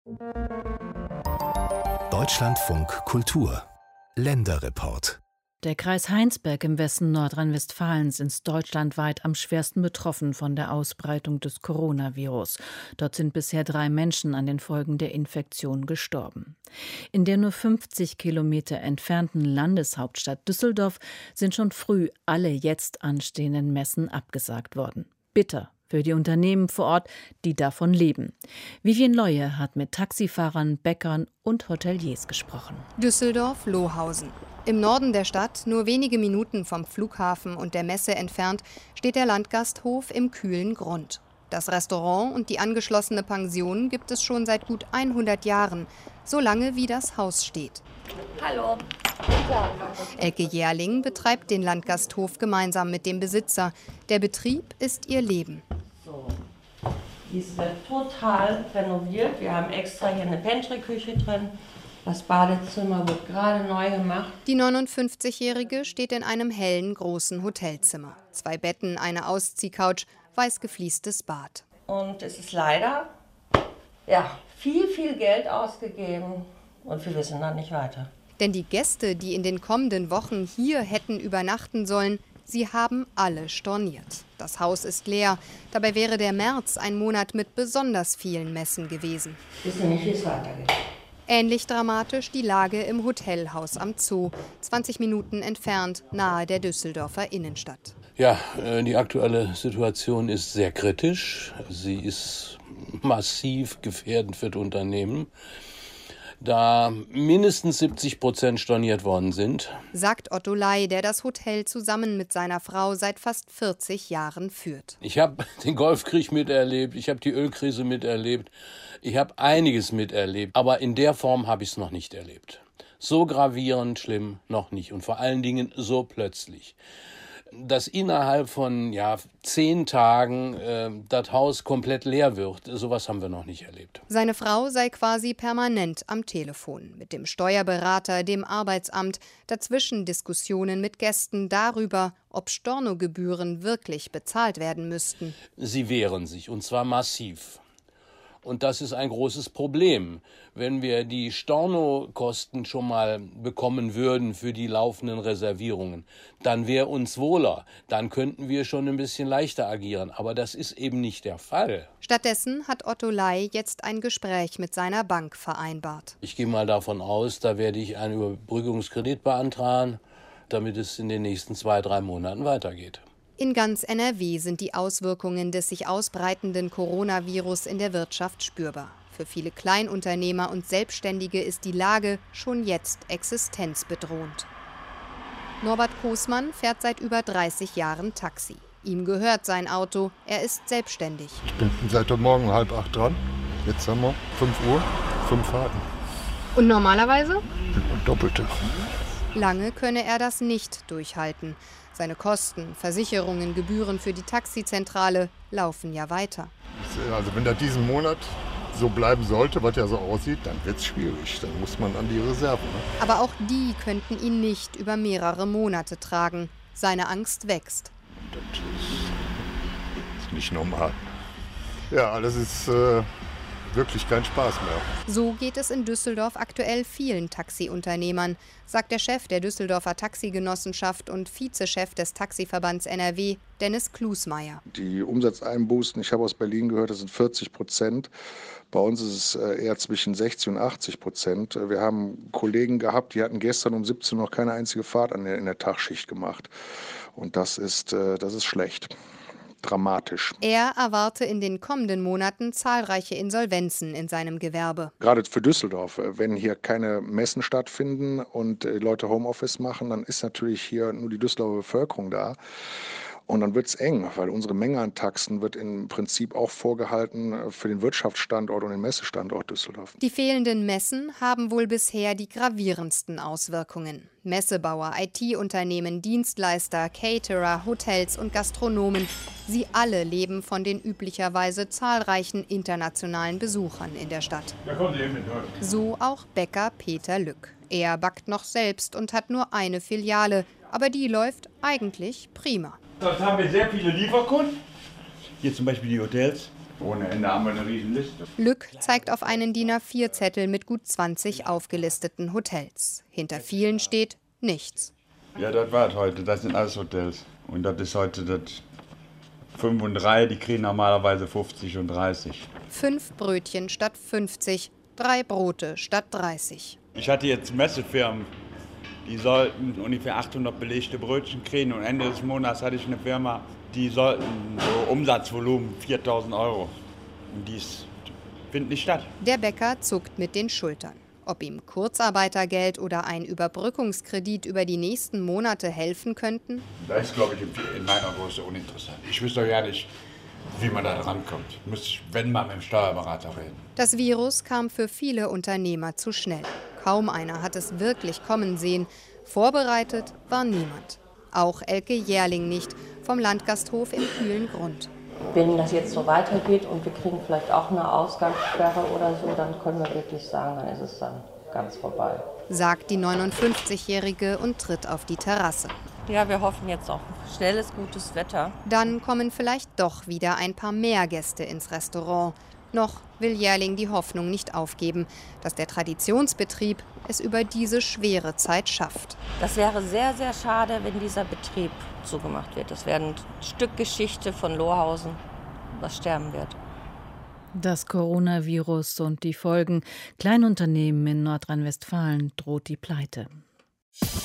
Deutschlandfunk Kultur Länderreport. Der Kreis Heinsberg im Westen Nordrhein-Westfalens ist deutschlandweit am schwersten betroffen von der Ausbreitung des Coronavirus. Dort sind bisher 3 Menschen an den Folgen der Infektion gestorben. In der nur 50 Kilometer entfernten Landeshauptstadt Düsseldorf sind schon früh alle jetzt anstehenden Messen abgesagt worden. Bitter für die Unternehmen vor Ort, die davon leben. Vivien Leue hat mit Taxifahrern, Bäckern und Hoteliers gesprochen. Düsseldorf-Lohhausen. Im Norden der Stadt, nur wenige Minuten vom Flughafen und der Messe entfernt, steht der Landgasthof im kühlen Grund. Das Restaurant und die angeschlossene Pension gibt es schon seit gut 100 Jahren, so lange wie das Haus steht. Hallo. Elke Jährling betreibt den Landgasthof gemeinsam mit dem Besitzer. Der Betrieb ist ihr Leben. So, dies wird total renoviert. Wir haben extra hier eine Pantry-Küche drin. Das Badezimmer wird gerade neu gemacht. Die 59-Jährige steht in einem hellen, großen Hotelzimmer. 2 Betten, eine Ausziehcouch, weiß gefliestes Bad. Und es ist leider viel Geld ausgegeben und wir wissen dann nicht weiter. Denn die Gäste, die in den kommenden Wochen hier hätten übernachten sollen, sie haben alle storniert. Das Haus ist leer. Dabei wäre der März ein Monat mit besonders vielen Messen gewesen. Wir wissen nicht, wie es weitergeht. Ähnlich dramatisch die Lage im Hotelhaus am Zoo, 20 Minuten entfernt, nahe der Düsseldorfer Innenstadt. Ja, die aktuelle Situation ist sehr kritisch. Sie ist massiv gefährdend für das Unternehmen, da mindestens 70% storniert worden sind. Sagt Otto Ley, der das Hotel zusammen mit seiner Frau seit fast 40 Jahren führt. Ich habe den Golfkrieg miterlebt, ich habe die Ölkrise miterlebt, ich habe einiges miterlebt, aber in der Form habe ich es noch nicht erlebt. So gravierend schlimm noch nicht und vor allen Dingen so plötzlich. Dass innerhalb von 10 Tagen das Haus komplett leer wird, sowas haben wir noch nicht erlebt. Seine Frau sei quasi permanent am Telefon, mit dem Steuerberater, dem Arbeitsamt, dazwischen Diskussionen mit Gästen darüber, ob Stornogebühren wirklich bezahlt werden müssten. Sie wehren sich, und zwar massiv. Und das ist ein großes Problem. Wenn wir die Stornokosten schon mal bekommen würden für die laufenden Reservierungen, dann wäre uns wohler. Dann könnten wir schon ein bisschen leichter agieren. Aber das ist eben nicht der Fall. Stattdessen hat Otto Ley jetzt ein Gespräch mit seiner Bank vereinbart. Ich gehe mal davon aus, da werde ich einen Überbrückungskredit beantragen, damit es in den nächsten 2-3 Monaten weitergeht. In ganz NRW sind die Auswirkungen des sich ausbreitenden Coronavirus in der Wirtschaft spürbar. Für viele Kleinunternehmer und Selbstständige ist die Lage schon jetzt existenzbedrohend. Norbert Kosmann fährt seit über 30 Jahren Taxi. Ihm gehört sein Auto, er ist selbstständig. Ich bin seit heute Morgen 7:30 dran. Jetzt haben wir 5 Uhr, 5 Fahrten. Und normalerweise? Doppelte. Lange könne er das nicht durchhalten. Seine Kosten, Versicherungen, Gebühren für die Taxizentrale laufen ja weiter. Also wenn das diesen Monat so bleiben sollte, was ja so aussieht, dann wird es schwierig. Dann muss man an die Reserven. Aber auch die könnten ihn nicht über mehrere Monate tragen. Seine Angst wächst. Das ist nicht normal. Ja, das ist wirklich kein Spaß mehr. So geht es in Düsseldorf aktuell vielen Taxiunternehmern, sagt der Chef der Düsseldorfer Taxigenossenschaft und Vizechef des Taxiverbands NRW, Dennis Klusmeier. Die Umsatzeinbußen, ich habe aus Berlin gehört, das sind 40%. Bei uns ist es eher zwischen 60 und 80%. Wir haben Kollegen gehabt, die hatten gestern um 17 Uhr noch keine einzige Fahrt in der Tagschicht gemacht. Und das ist schlecht. Dramatisch. Er erwarte in den kommenden Monaten zahlreiche Insolvenzen in seinem Gewerbe. Gerade für Düsseldorf, wenn hier keine Messen stattfinden und Leute Homeoffice machen, dann ist natürlich hier nur die Düsseldorfer Bevölkerung da. Und dann wird es eng, weil unsere Menge an Taxen wird im Prinzip auch vorgehalten für den Wirtschaftsstandort und den Messestandort Düsseldorf. Die fehlenden Messen haben wohl bisher die gravierendsten Auswirkungen. Messebauer, IT-Unternehmen, Dienstleister, Caterer, Hotels und Gastronomen, sie alle leben von den üblicherweise zahlreichen internationalen Besuchern in der Stadt. So auch Bäcker Peter Lück. Er backt noch selbst und hat nur eine Filiale, aber die läuft eigentlich prima. Dort haben wir sehr viele Lieferkunden. Hier zum Beispiel die Hotels. Ohne Ende haben wir eine riesen Liste. Lück zeigt auf einen DIN A4-Zettel mit gut 20 aufgelisteten Hotels. Hinter vielen steht nichts. Ja, das war es heute. Das sind alles Hotels. Und das ist heute das 5 und 3. Die kriegen normalerweise 50 und 30. 5 Brötchen statt 50, 3 Brote statt 30. Ich hatte jetzt Messefirmen, die sollten ungefähr 800 belegte Brötchen kriegen. Und Ende des Monats hatte ich eine Firma, die sollten so Umsatzvolumen 4.000 €. Und dies findet nicht statt. Der Bäcker zuckt mit den Schultern. Ob ihm Kurzarbeitergeld oder ein Überbrückungskredit über die nächsten Monate helfen könnten? Das ist, glaube ich, in meiner Größe uninteressant. Ich wüsste doch ja nicht, wie man da rankommt. Ich muss, wenn mal, mit dem Steuerberater reden. Das Virus kam für viele Unternehmer zu schnell. Kaum einer hat es wirklich kommen sehen. Vorbereitet war niemand. Auch Elke Jährling nicht, vom Landgasthof im Kühlengrund. Wenn das jetzt so weitergeht und wir kriegen vielleicht auch eine Ausgangssperre oder so, dann können wir wirklich sagen, dann ist es dann ganz vorbei. Sagt die 59-Jährige und tritt auf die Terrasse. Ja, wir hoffen jetzt auf schnelles, gutes Wetter. Dann kommen vielleicht doch wieder ein paar mehr Gäste ins Restaurant. Noch will Jährling die Hoffnung nicht aufgeben, dass der Traditionsbetrieb es über diese schwere Zeit schafft. Das wäre sehr, sehr schade, wenn dieser Betrieb zugemacht wird. Das wäre ein Stück Geschichte von Lohausen, was sterben wird. Das Coronavirus und die Folgen. Kleinunternehmen in Nordrhein-Westfalen droht die Pleite.